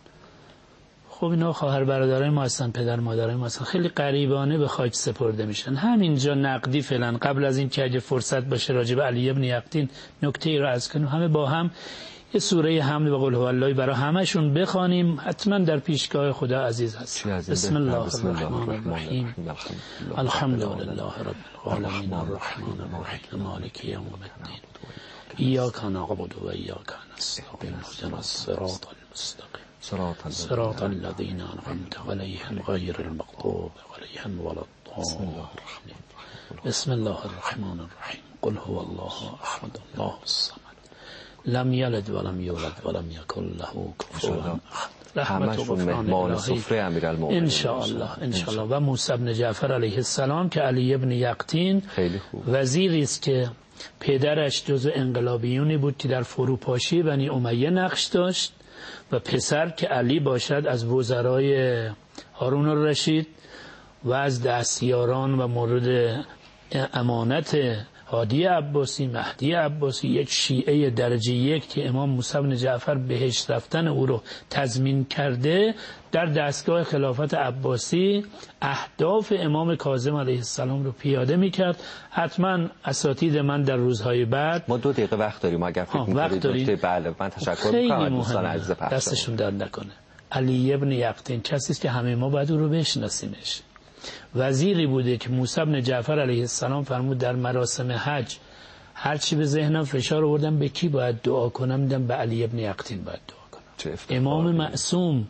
خب اینا خواهر برادرای ما هستن، پدر مادرای ما هستن، خیلی قریبانه به خاک سپرده میشن. همینجا نقدی فعلا قبل از این که اگه فرصت باشه راجع به علی ابن یقطین نکته‌ای رو عرض کنیم، همه با هم یه سوره حمد و قل هو الله برای همشون بخوانیم، حتما در پیشگاه خدا عزیز هست. بسم الله الرحمن الرحیم. الحمد لله رب العالمین الرحمن الرحیم مالک یوم الدین ایاک نعبد و ایاک نستعین اهدنا الصراط المستقیم صراط الذين أنعمت عليهم غير المغضوب عليهم ولا الضالين. بسم الله الرحمن الرحيم. قل هو الله أحد الله الصمد لم يلد ولم يولد ولم يكن له كفوا أحد. رحمت و غفران الهی ان شاء الله. و موسی بن جعفر علیه السلام که علی ابن یقطین وزیری است که پدرش جزو انقلابیونی بود که در فروپاشی بنی امیه نقش داشت و پسر که علی باشد از وزرای هارون الرشید و از دستیاران و مورد امانت هادی عباسی، مهدی عباسی، یک شیعه درجه یک که امام موسی بن جعفر بهشت رفتن او رو تضمین کرده، در دستگاه خلافت عباسی اهداف امام کاظم علیه السلام رو پیاده میکرد. حتما اساتید من در روزهای بعد، ما 2 دقیقه وقت داریم اگر فکر می‌کنید بله من تشکر می‌کنم از دوستان عزیز پخش دستشون درد نکنه. علی ابن یقطین کسی است که همه ما باید او رو بشناسیمش. وزیری بوده که موسی بن جعفر علیه السلام فرمود در مراسم حج هر چی به ذهنم فشار آوردم به کی باید دعا کنم، دیدم به علی ابن یقطین باید دعا کنم. امام معصوم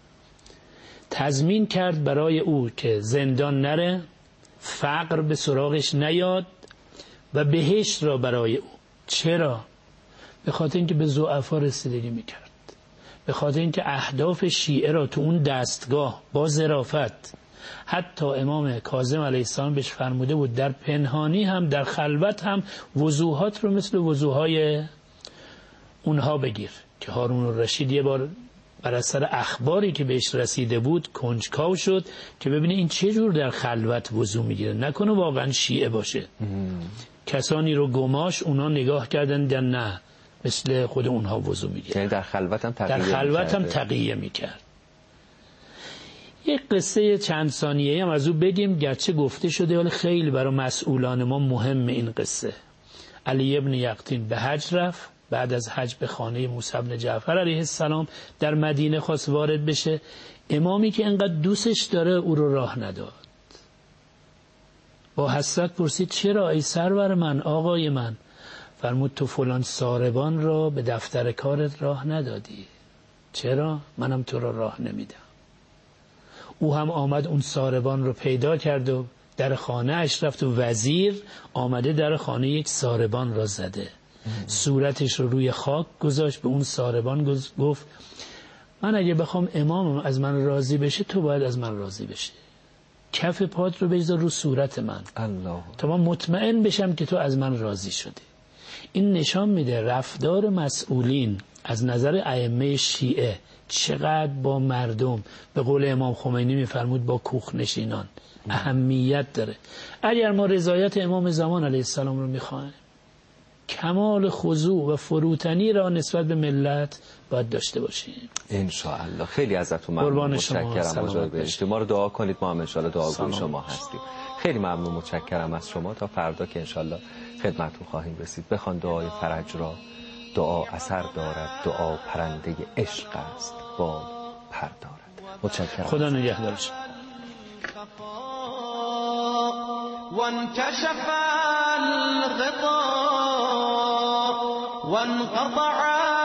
تضمین کرد برای او که زندان نره، فقر به سراغش نیاد و بهشت را برای او. چرا؟ به خاطر اینکه به ضعفا رسیدگی میکرد، به خاطر اینکه اهداف شیعه را تو اون دستگاه با ظرافت، حتی امام کاظم علیه السلام بهش فرموده بود در پنهانی هم در خلوت هم وضوحات رو مثل وضوهای اونها بگیر، که هارون الرشید یه بار بر اثر اخباری که بهش رسیده بود کنجکاو شد که ببینه این چه جور در خلوت وضو میگیره، نکنه واقعا شیعه باشه. کسانی رو گماش اونا نگاه کردن در نه مثل خود اونها وضو میگیره، یعنی در خلوت هم تقیه میکرد. یک قصه چند ثانیه‌ای هم از او بگیم، گرچه گفته شده ولی خیلی برای مسئولان ما مهم این قصه. علی ابن یقطین به حج رفت، بعد از حج به خانه موسی بن جعفر علیه السلام در مدینه خواست وارد بشه. امامی که انقدر دوستش داره او رو راه نداد. با حسرت پرسید چرا ای سرور من، آقای من؟ فرمود تو فلان ساربان را به دفتر کارت راه ندادی. چرا؟ منم تو را راه نمیدم. او هم آمد اون ساربان رو پیدا کرد و در خانه اش رفت و وزیر آمده در خانه یک ساربان را زده. صورتش رو روی خاک گذاشت، به اون ساربان گفت من اگه بخوام امامم از من راضی بشه تو باید از من راضی بشه. کف پات رو بذار رو صورت من الله، تا من مطمئن بشم که تو از من راضی شدی. این نشان میده رفتار مسئولین از نظر ائمه شیعه چقدر با مردم، به قول امام خمینی میفرمود با کوخنشینان اهمیت داره. اگر ما رضایت امام زمان علیه السلام رو میخوایم، کمال خضوع و فروتنی را نسبت به ملت باید داشته باشیم ان شاء الله. خیلی ازتون ممنون، متشکرم. مجاهد بهشت ما رو دعا کنید، ما هم ان شاء الله دعاگوی شما هستیم. خیلی ممنون، متشکرم از شما. تا فردا که ان شاء الله خدمتتون خواهیم رسید. بخوان دعای فرج را. دعا اثر دارد، دعا پرنده عشق است، بال پر دارد. متشکرم. خدا نگهدارش. وانكشف الغطاء وانقطع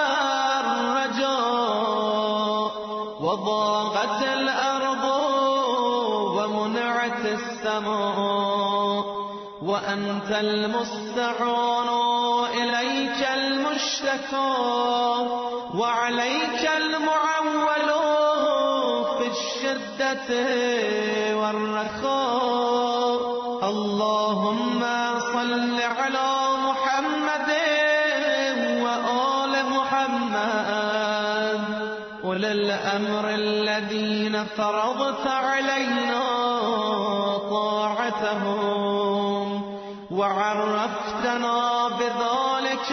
الرجاء وضاقت الأرض ومنعت السماء وأنت المستعان إليك المشتكى وعليك المعول في الشدة والرخاء. اللهم صل على محمد وآل محمد أولي الأمر الذين فرضت علينا طاعتهم وعرفتنا بذلك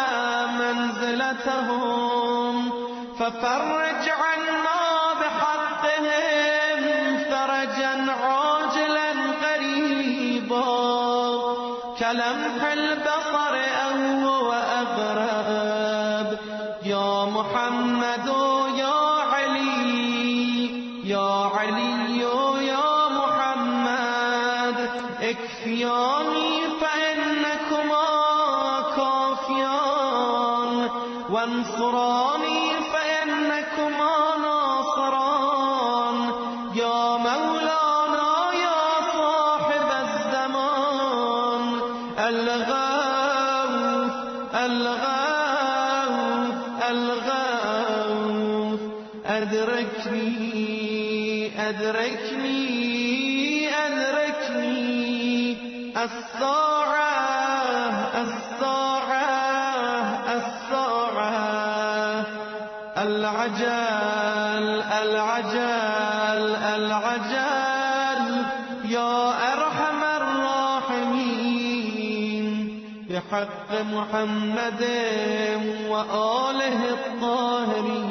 منزلتهم ففرج عنا بحقهم فرجا عاجلا قريبا كلمح البصر أو أقرب. يا محمد يا علي يا علي يا محمد اكفياني فإنكما كافيان وانصراني فإنكما ناصران. يا مولانا يا صاحب الزمان الغوث الغوث الغوث أدركني أدركني أدركني الساعة الساعة الساعة العجل العجل العجل. يا أرحم الراحمين بحق محمد وآله الطاهرين.